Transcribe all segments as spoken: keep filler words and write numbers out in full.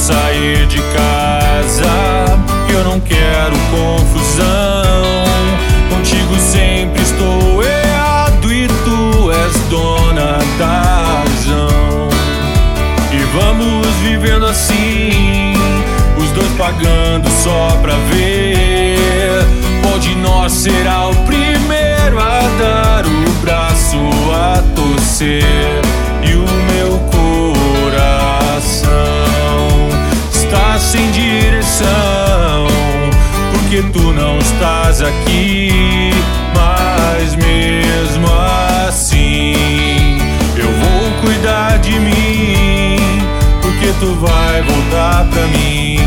sair de casa, eu não quero confusão. Contigo sempre estou errado e tu és dona da razão. E vamos vivendo assim, os dois pagando só pra ver qual de nós será o primeiro a dar o braço a torcer. E o meu coração está sem direção, porque tu não estás aqui. Mas mesmo assim eu vou cuidar de mim, porque tu vai voltar pra mim.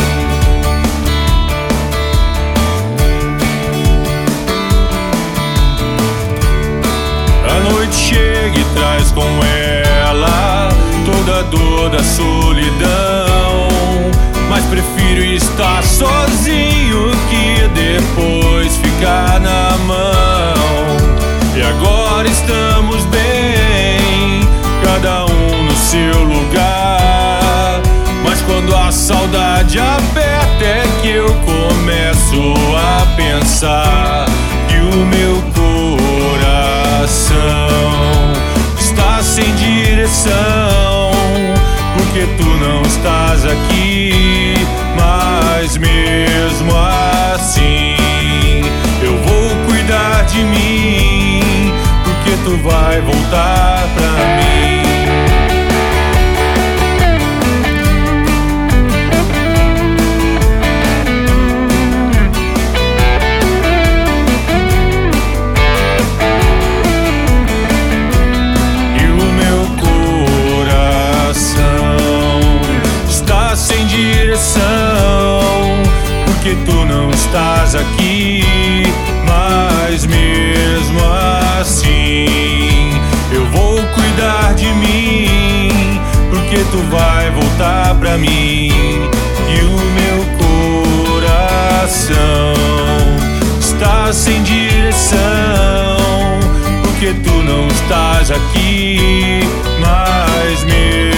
A noite chega e traz com ela toda a dor da solidão, mas prefiro estar sozinho que depois ficar na mão. E agora estamos bem, cada um no seu lugar, mas quando a saudade aperta é que eu começo a pensar que o meu coração está sem direção, porque tu não estás aqui. Mas mesmo assim eu vou cuidar de mim, porque tu vai voltar pra mim. E o meu coração está sem direção, porque tu não estás aqui. Mas mesmo assim eu vou cuidar de mim, porque tu vai voltar pra mim. E o meu coração está sem direção, porque tu não estás aqui. Mas mesmo